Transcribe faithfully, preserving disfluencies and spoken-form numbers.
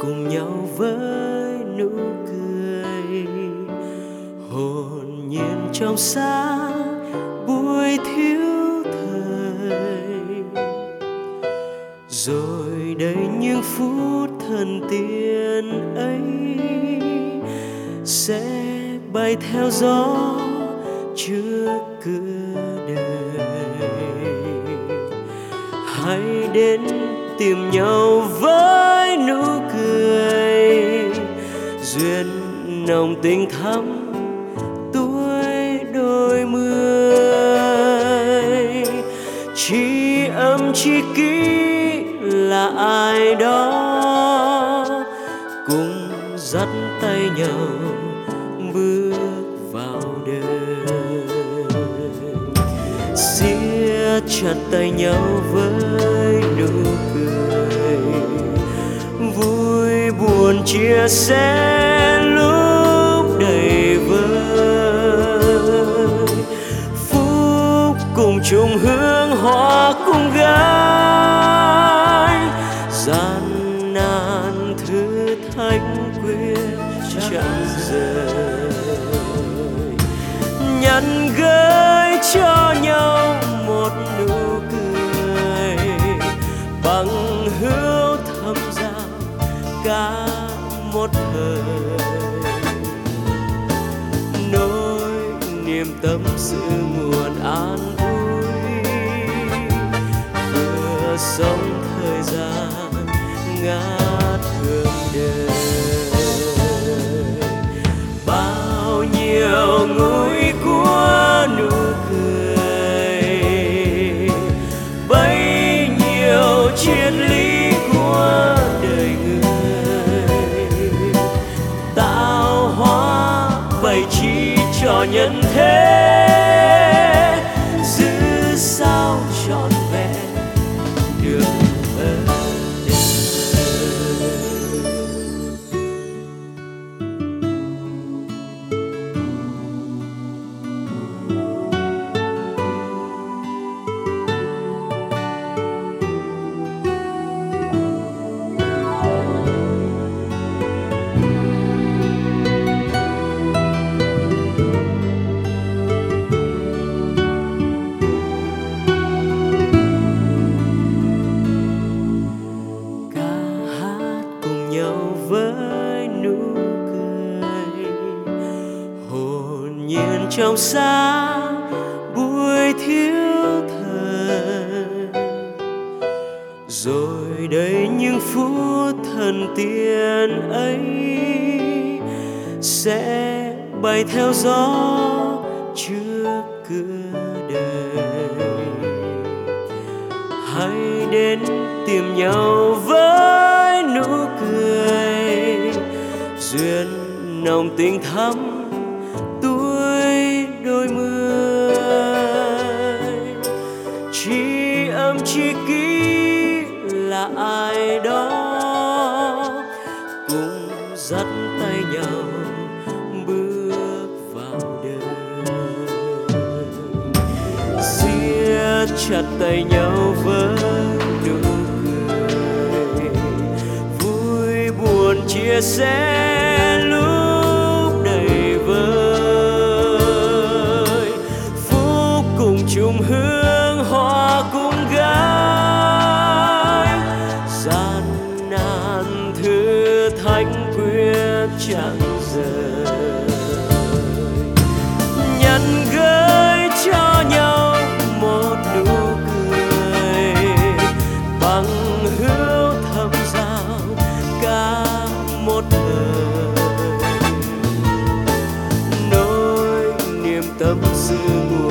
cùng nhau với nụ cười hồn nhiên trong sáng buổi thiếu thời. Rồi đây những phút thần tiên ấy sẽ bay theo gió trước cửa đời. Hãy đến tìm nhau với nụ cười duyên nồng tình thắm tuổi đôi mươi. Chỉ âm chỉ ký là ai đó cùng dắt tay nhau bước vào đời. Siết chặt tay nhau với nụ cười, vui buồn chia sẻ lúc đầy vơi. Phúc cùng chung hương hoa cùng gái, gian nan thử thách quyết chẳng rời. Nhắn gửi cho nhau một nụ cười bằng hữu thâm giao cả một thời. Nỗi niềm tâm sự nguồn an vui, vừa sống thời gian ngát hương đời. Bao nhiêu ngùi của nụ cười, bấy nhiêu triết lý của đời người. Tạo hóa bày trí cho nhân thế, giữ sao trọn vẹn được ở đời. Với nụ cười hồn nhiên trong sáng buổi thiếu thời. Rồi đây những phút thần tiên ấy sẽ bay theo gió trước cửa đời. Hãy đến tìm nhau với nụ cười duyên nồng tình thắm tuổi đôi mươi. Chỉ âm chỉ ký là ai đó cùng dắt tay nhau bước vào đời. Siết chặt tay nhau với nụ cười, vui buồn chia sẻ lúc đầy vơi. Phúc cùng chung hương hoa cùng gái, gian nan thử thách quyết chẳng rời. Nhắn gửi cho nhau một nụ cười bằng hữu thâm giao cả một thời. Nỗi niềm tâm sự